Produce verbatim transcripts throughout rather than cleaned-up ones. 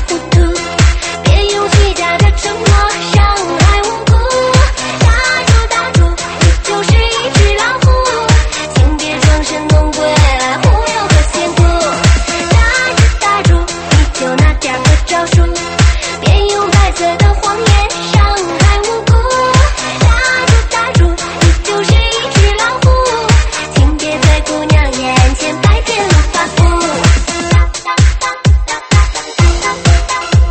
糊涂，别用虚假的承诺伤害无辜。打住打住，你就是一只老虎，请别装神弄鬼来忽悠个仙姑。打住打住，你就那点个招数，别用白色的谎言伤害无辜。打住打住，你就是一只老虎，请别在姑娘眼前白天露发肤。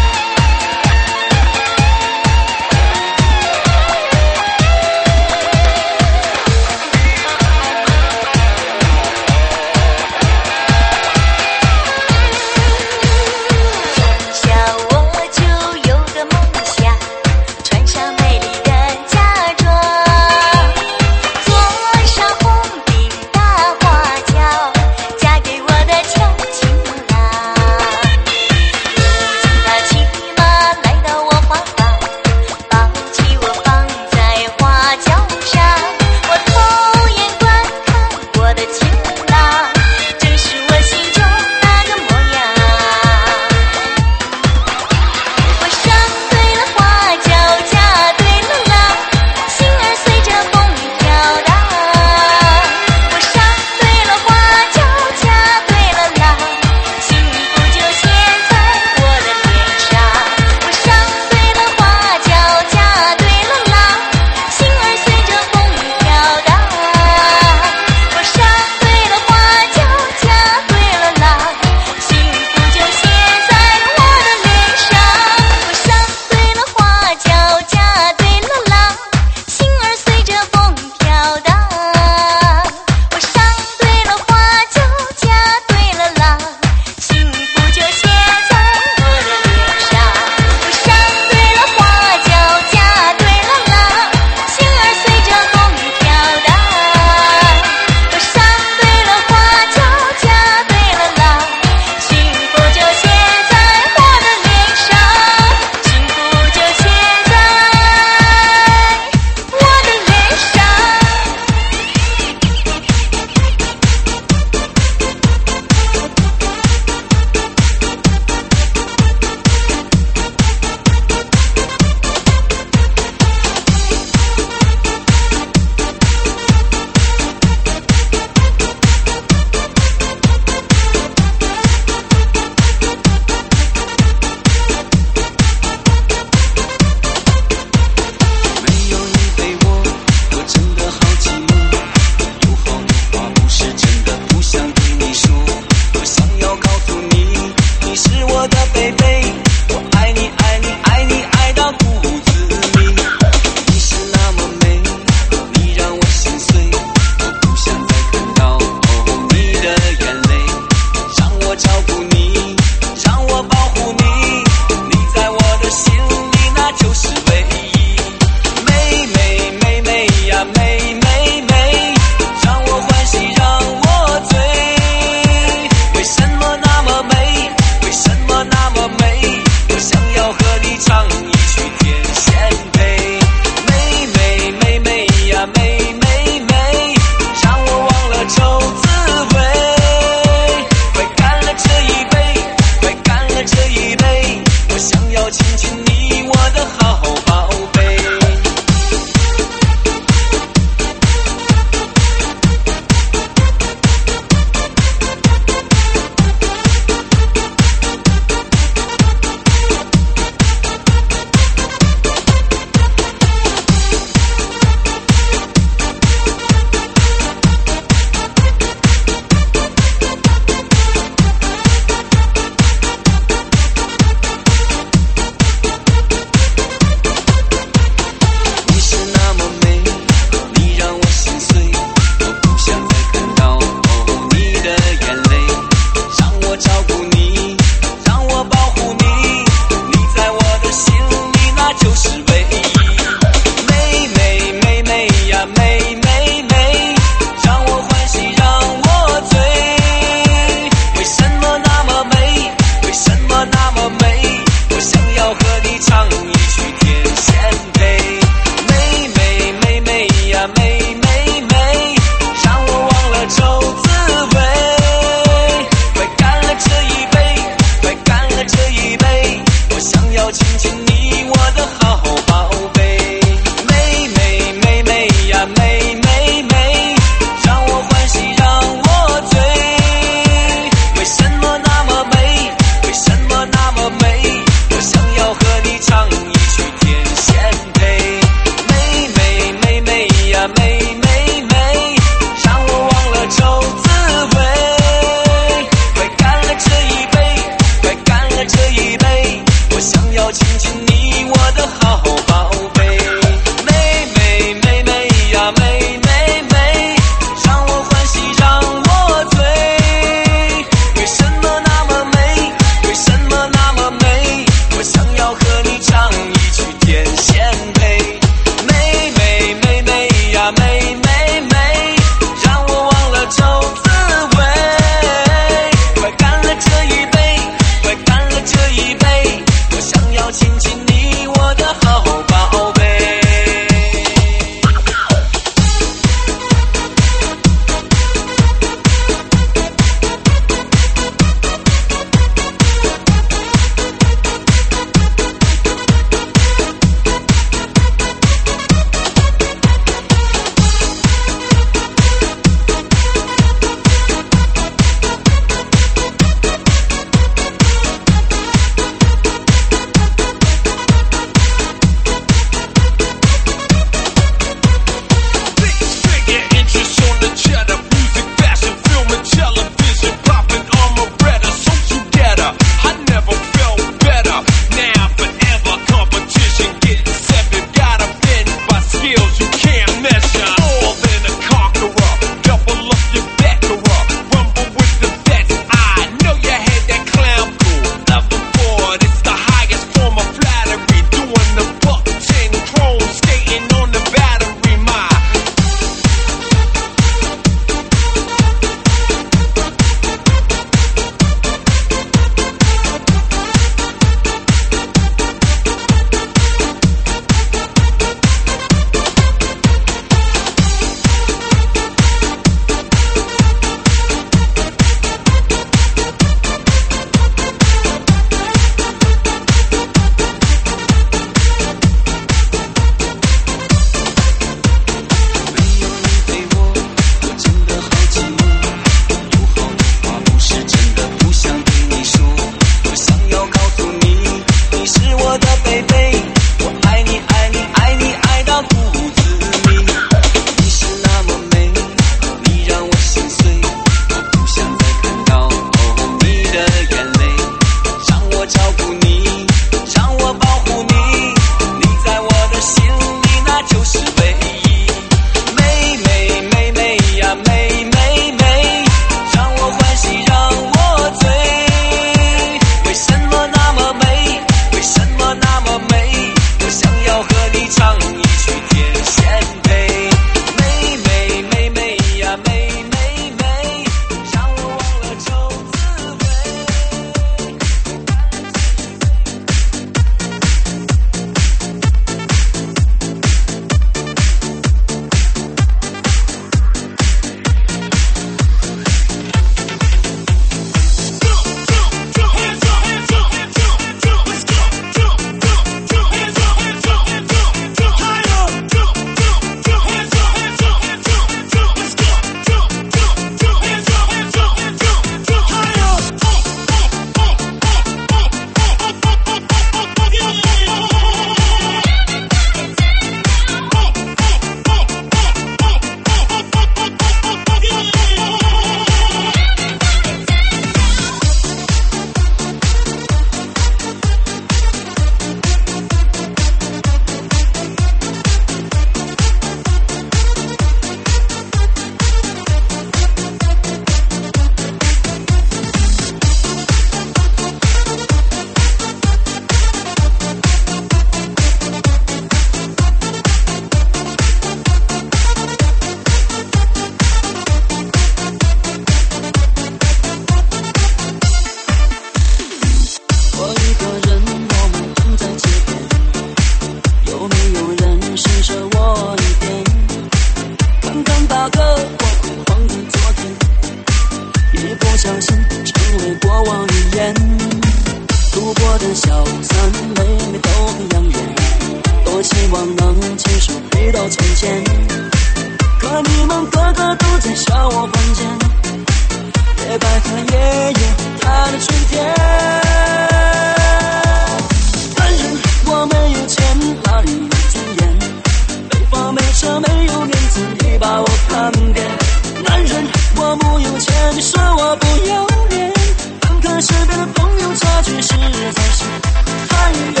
实在是太远。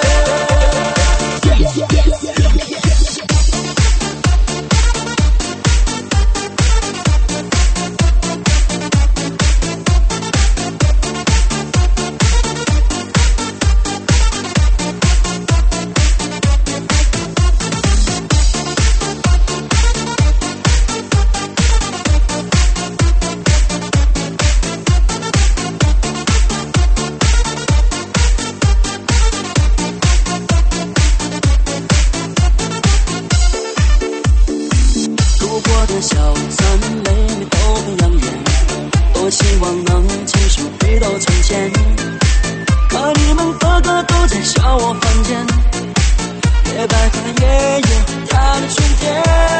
小三妹妹都很养眼，多希望能牵手回到从前。可你们个个都在笑我犯贱，野百合也有它的春天。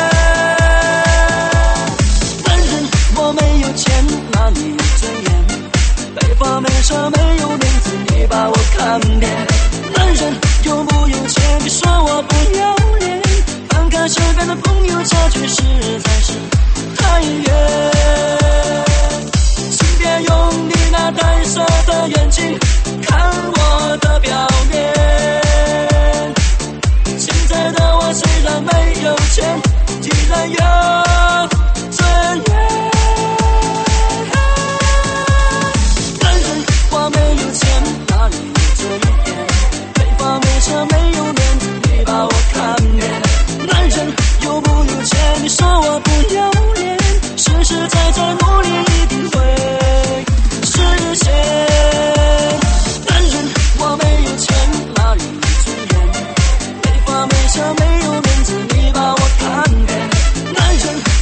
男人我没有钱，哪里有尊严？北方没车没有面子，你把我看扁。男人有不有钱，别说我不要脸。看看身边的朋友，差距实在是太远。请别用你那淡色的眼睛看我的表面。现在的我虽然没有钱，依然有尊严。男人我没有钱，哪里有尊严？北方没车没有面子，你把我看扁。男人有不有钱，你说我不要脸，实实在在努力一定会实现。男人我没有钱，哪里有尊严？没房没车没有面子，你把我看扁。男人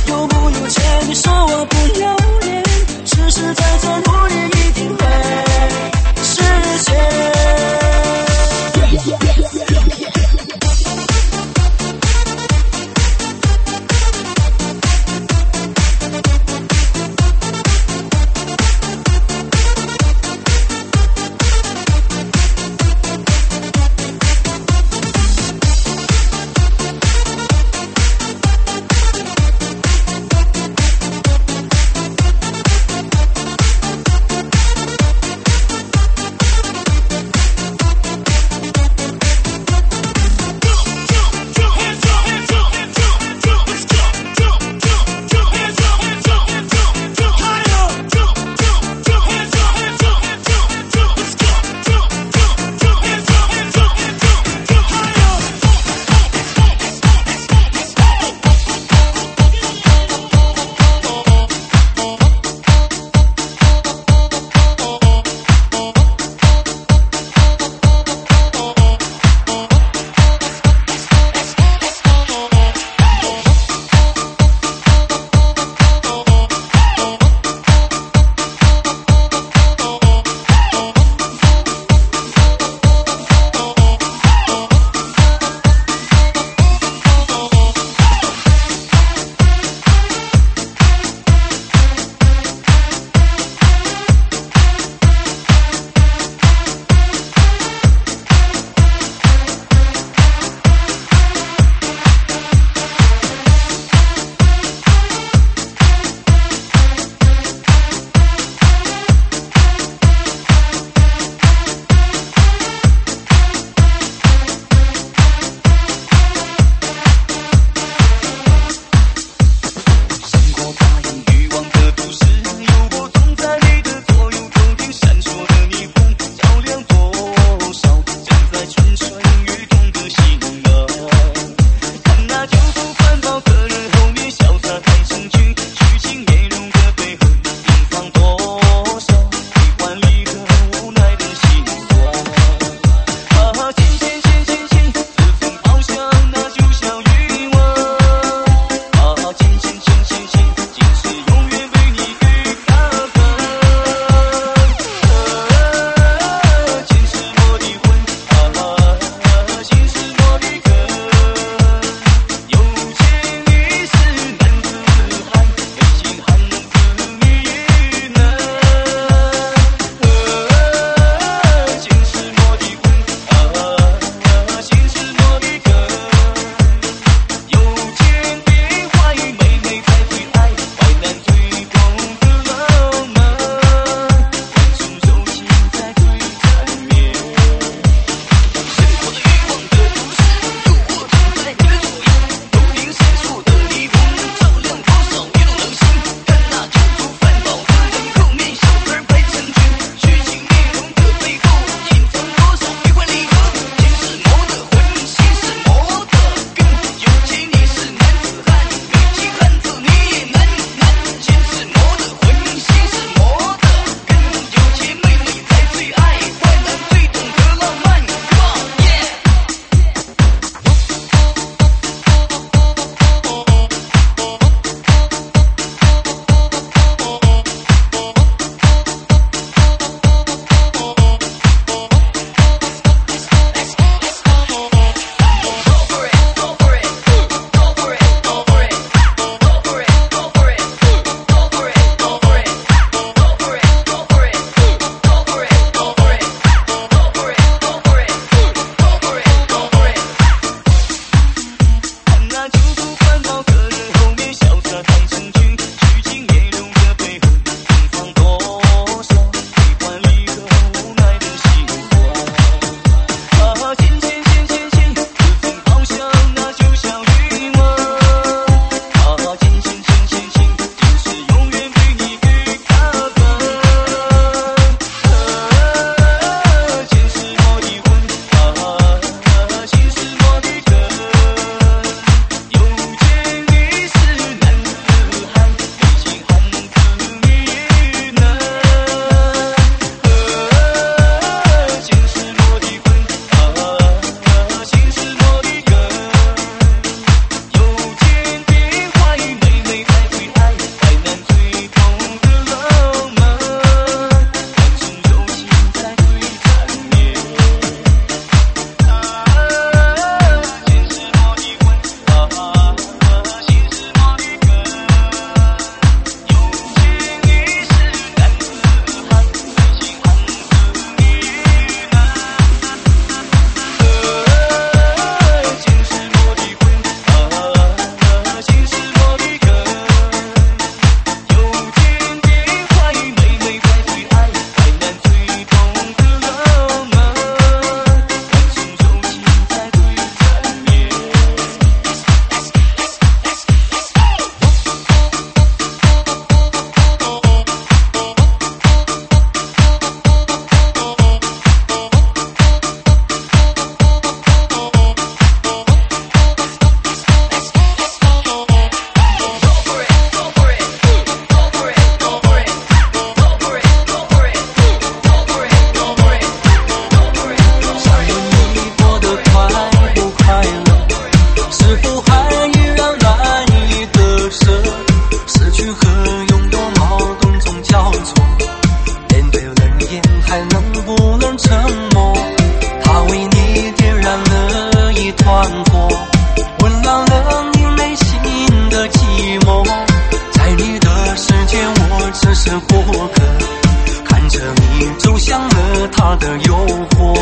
他的诱惑。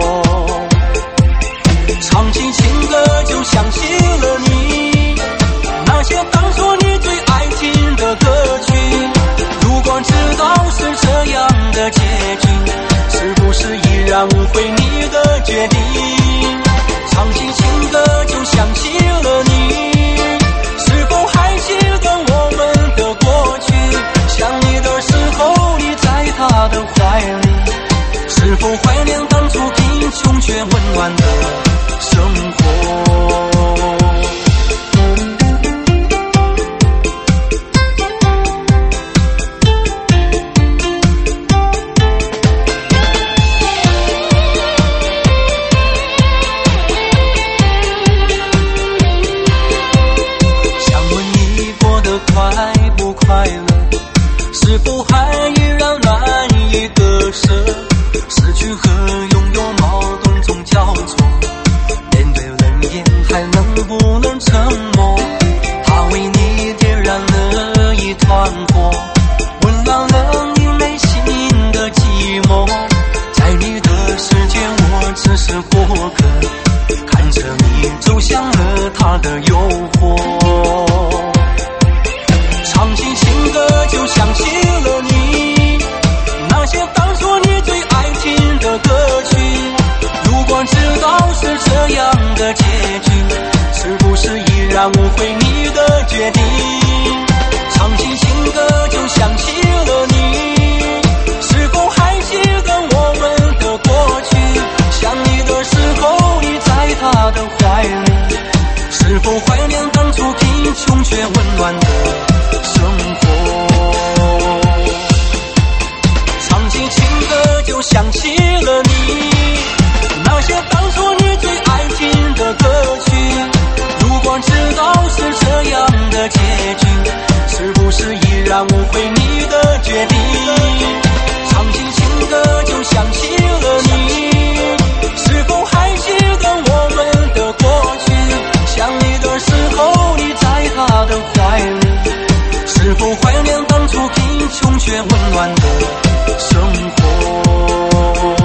唱起情歌就想起了你，那些当作你最爱听的歌曲。如果知道是这样的结局，是不是依然无悔你的决定？唱起情歌就想起了你，是否还记得我们的过去？想你的时候你在他的怀里，是否怀念当初贫穷却温暖的生活？是否还依然难以割舍？失去和拥有矛盾中交错，面对冷眼还能不能沉默？他为你点燃了一团火，温暖了你内心的寂寞。在你的世界我只是过客，看着你走向了他的诱惑。唱起情歌就想起了你，那些当作你最爱听的歌曲。如果知道是这样的结局，是不是依然无悔你的决定？唱起情歌就想起了你，是否还记得我们的过去？想你的时候你在他的怀里，是否怀念当初贫穷却温暖的生活？唱起情歌就想起了你，那些当作你最爱听的歌曲。如果知道是这样的结局，是不是依然无悔你的决定？唱起情歌就想起了你，是否还记得我们的过去？想你的时候你在他的怀里，是否怀念当初贫穷却温暖的生活？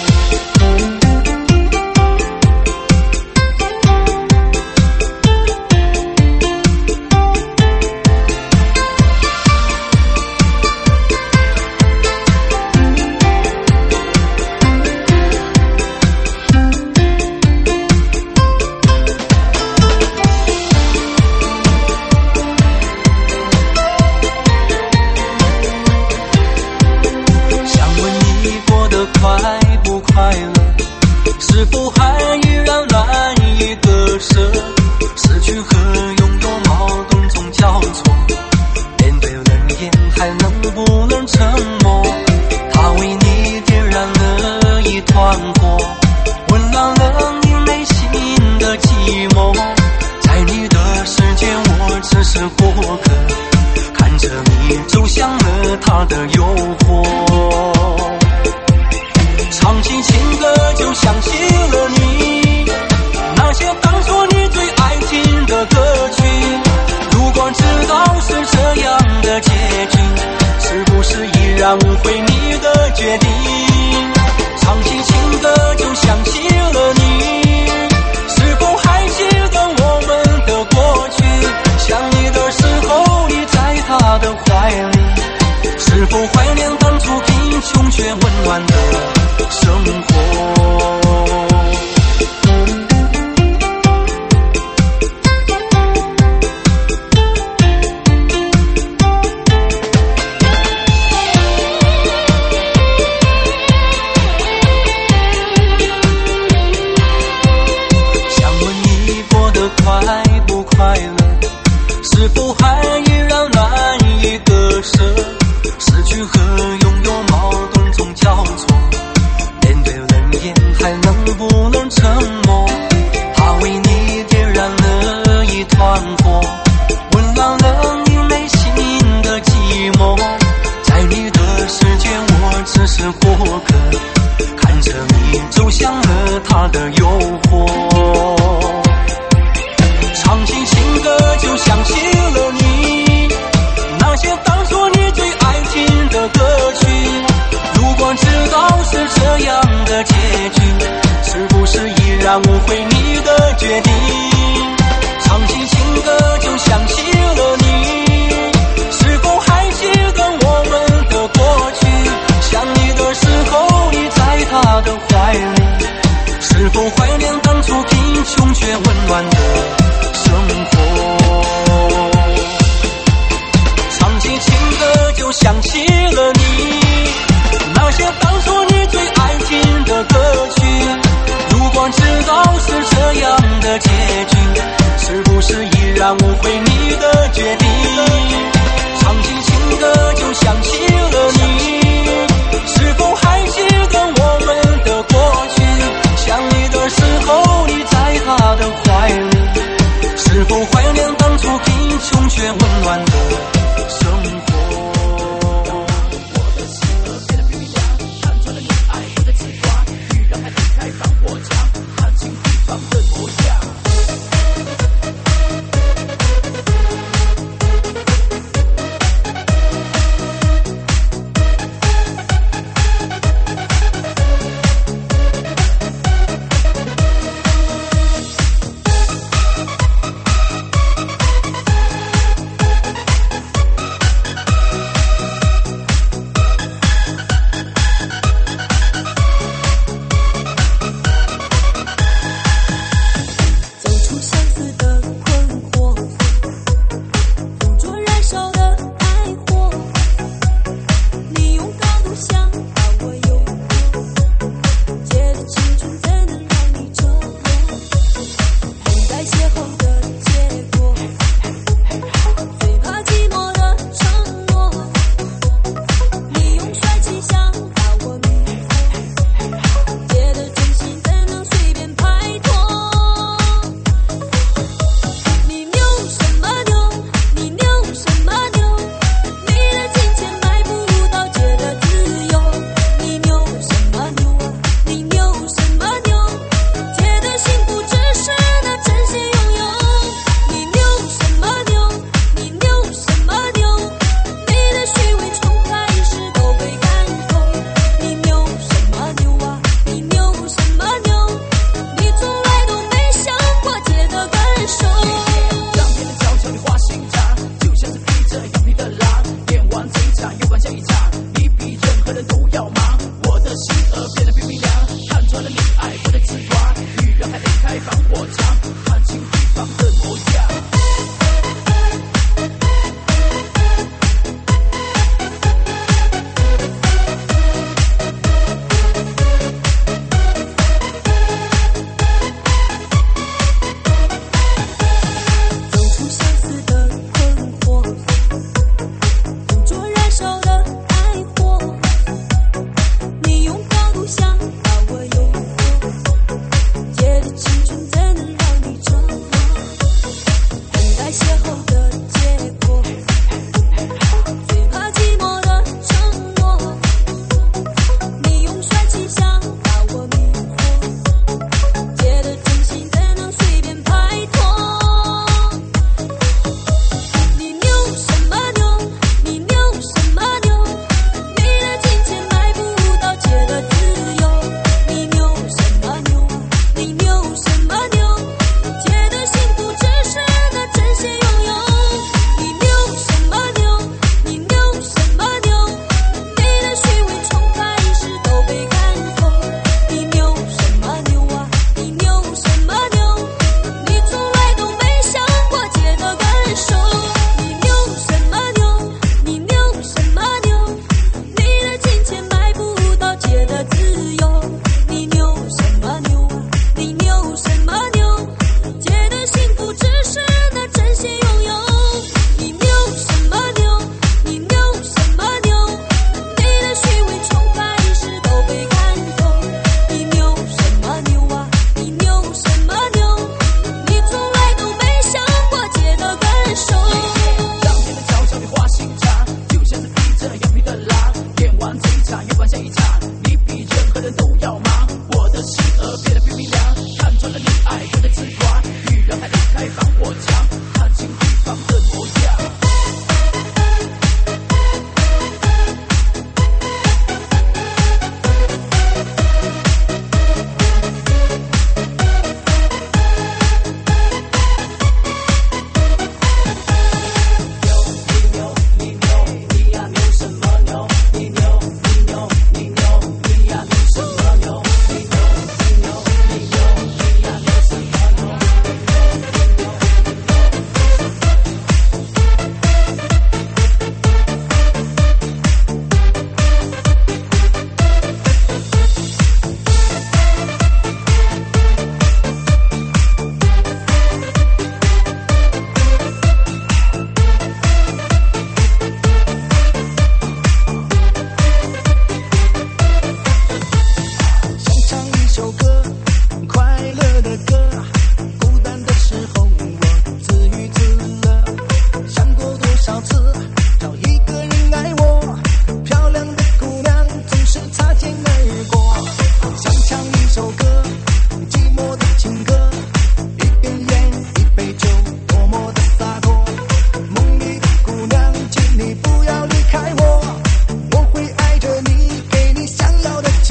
是否还依然难以割舍？失去和拥有矛盾中交错，面对冷眼还能不能沉默？他为你点燃了一团火，温暖了你内心的寂寞。在你的世界我只是过客，看着你走向了他的诱惑。唱起情歌就想起了你，那些当作你最爱听的歌曲。如果知道是这样的结局，是不是依然无悔你的决定？唱起情歌就想起了你，是否还记得我们的过去？想你的时候你在他的怀里，是否怀念当初贫穷却温暖的生活？想问你过得快不快乐？是否还依然难以割舍？失去和拥有矛盾中交错，面对冷眼还能不能沉默？他为你点燃了一团火，温暖了你内心的寂寞。在你的世界我只是过客，看着你走向了他的诱惑。唱起情歌就想起了你，那些当作你最爱听的歌曲。如果知道是这样然误会你的决定。唱起情歌就想起了你，是否还记得我们的过去？想你的时候你在他的怀里，是否怀念当初贫穷却温暖的生活？唱起情歌就想起了你，那些当初你最爱听的歌曲。如果知道是这样的结局，是不是依然误会你的决定？唱起情歌就想起了你，是否还记得我们的过去？想你的时候你在他的怀里，是否怀念当初贫穷却温暖的生活？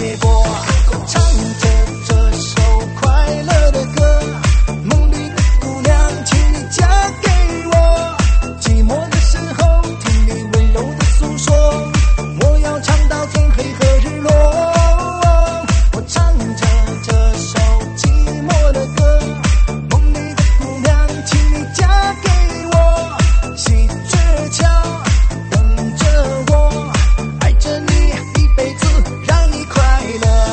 结果。唱着这首快乐的歌，梦里的姑娘，请你嫁给我。寂寞的时候，听你温柔的诉说，我要唱到天黑和日落。我唱着这首寂寞的歌，梦里的姑娘，请你嫁给我。喜鹊桥等着我，爱着你一辈子，让你快乐。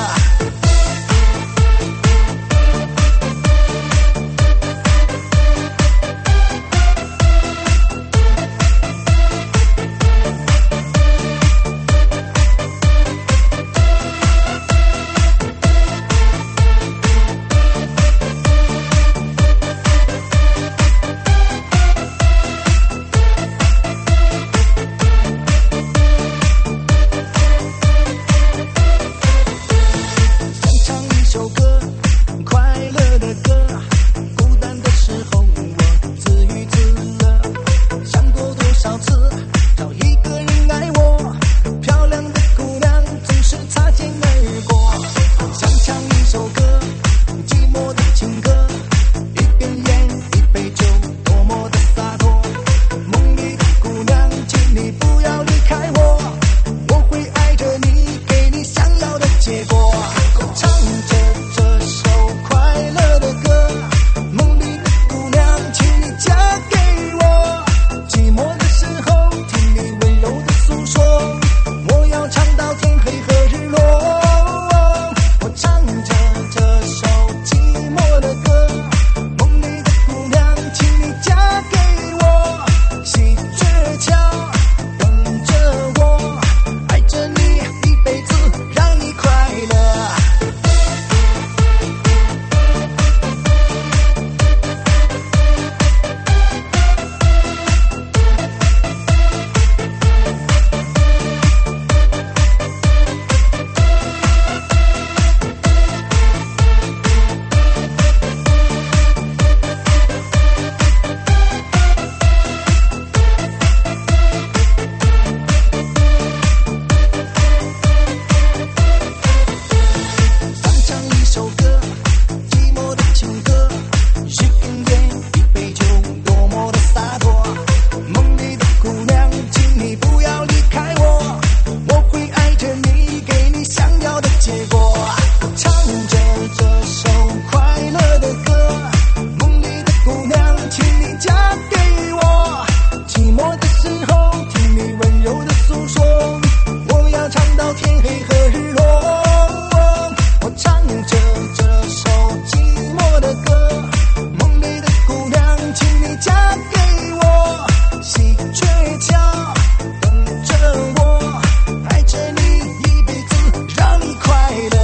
等着我，爱着你一辈子，让你快乐。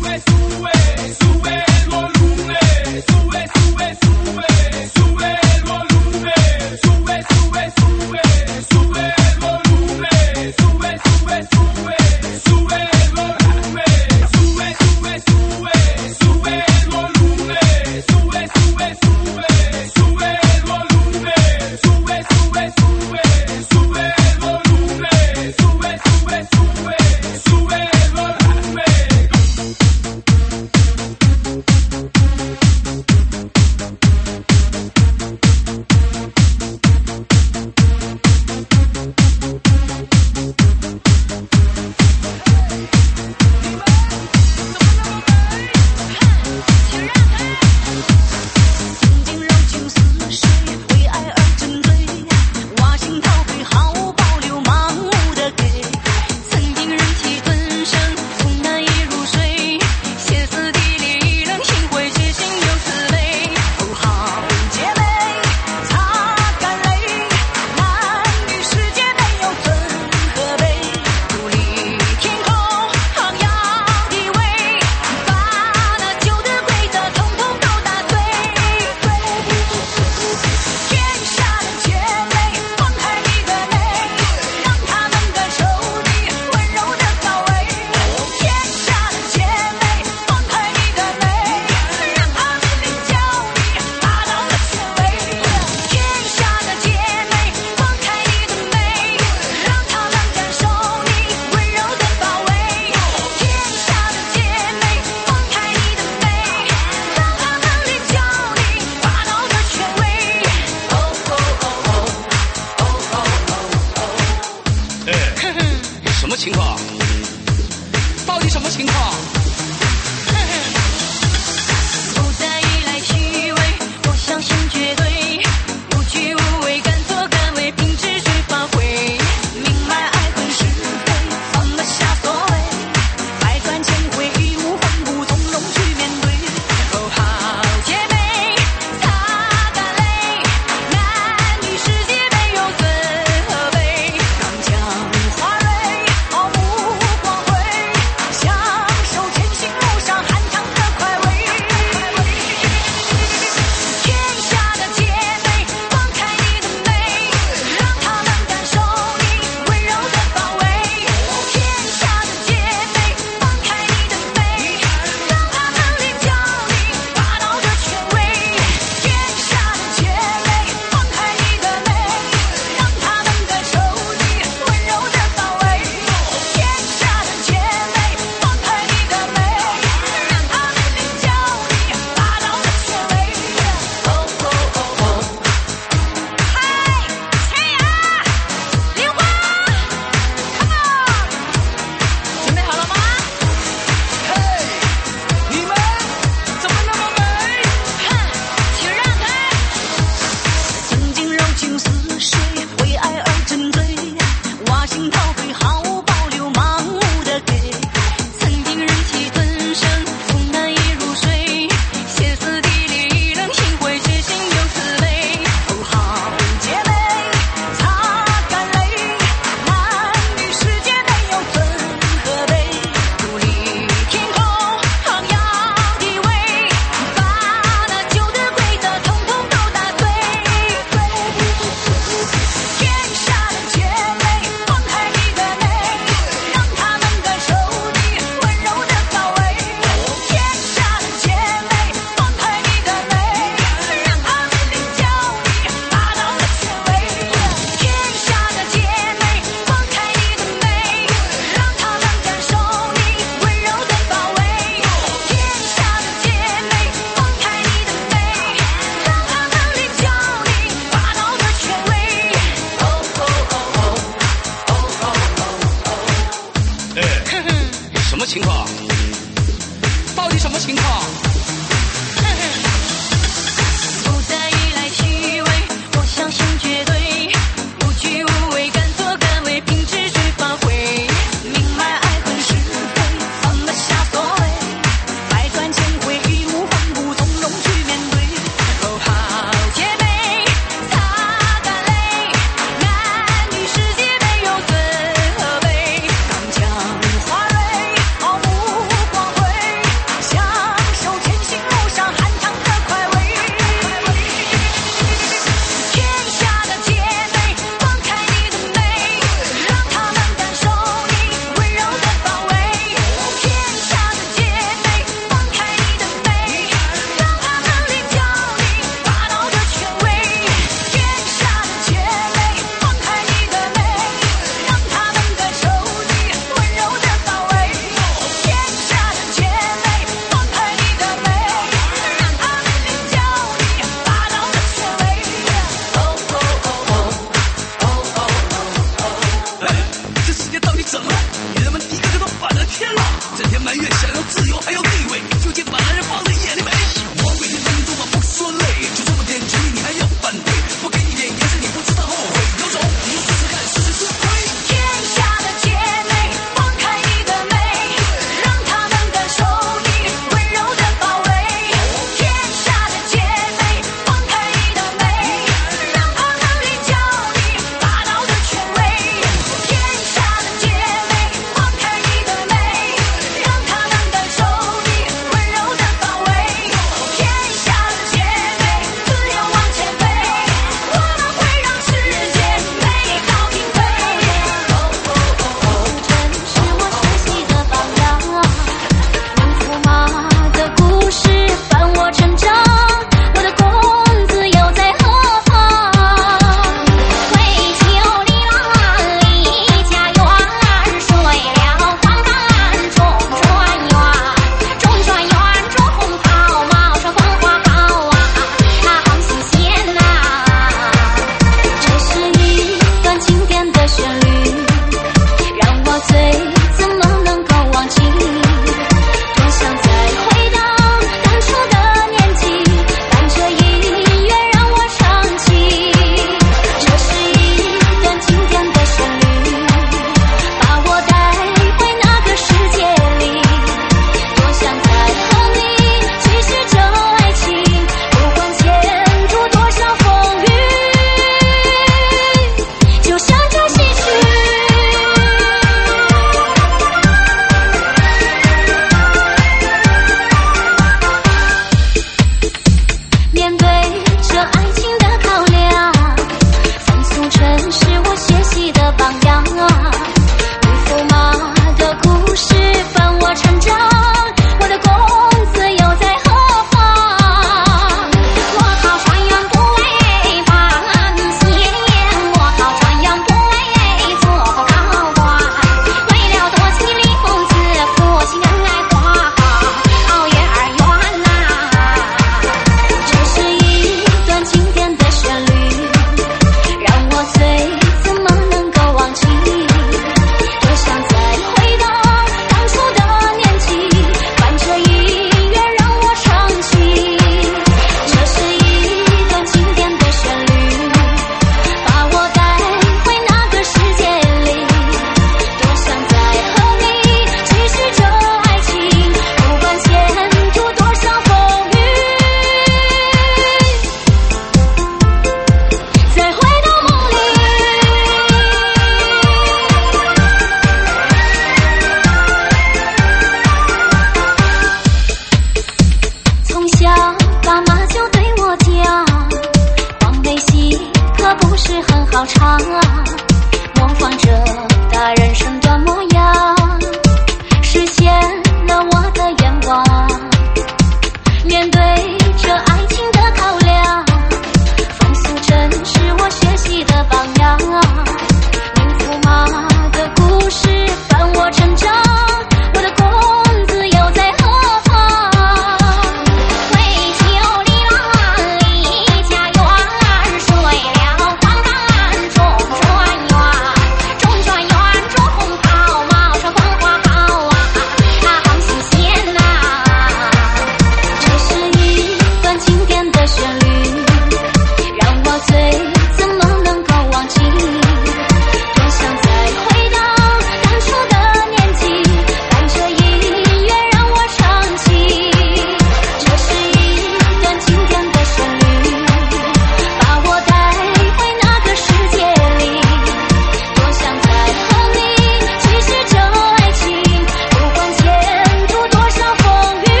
是很好唱啊，模仿着大人身段模样，实现了我的愿望。面对着爱情的考量，风俗真是我学习的榜样啊。宁驸马的故事伴我成长，我的公子又在何方？为求离郎离家园，睡了黄岸中转圆，中转圆中红袍，帽上风花袍啊，啊好新鲜呐！这是一段经典的旋律，让我最怎么能够忘记？多想再回到当初的年纪，伴着音乐让我唱起。这是一段经典的旋律，把我带回那个世界里。多想再和你继续这爱情，不管前途多少风雨，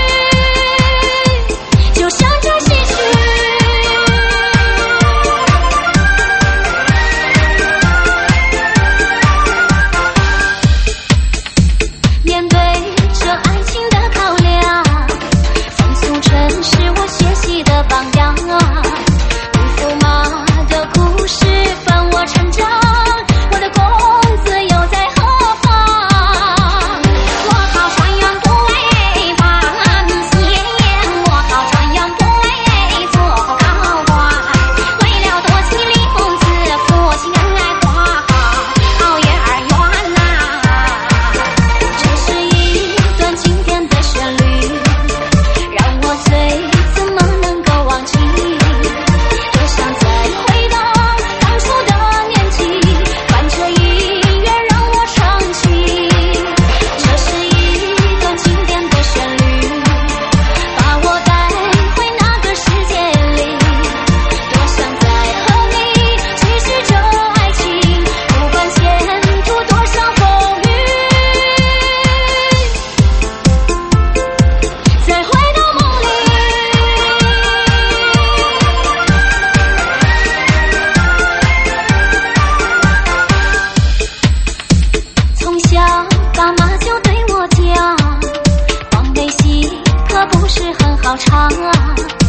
就像这戏曲。面对着爱情的考量，风俗真是我学习的榜样啊。宁驸马的故事伴我成长，我的公子又在何方？我好穿越不为凡仙，我好穿越不为做高官，为了夺妻李公子，夫妻恩爱花好月儿圆呐。这是一段经典的旋律，让我最怎么能够忘记？多想再回到当初的年纪，伴着音乐让我唱起。这是一段经典的旋律，把我带回那个世界里。多想再和你继续这爱情，不管前途多少风雨，再回到梦里。从小爸妈就对我讲，黄梅戏可不是很好唱啊。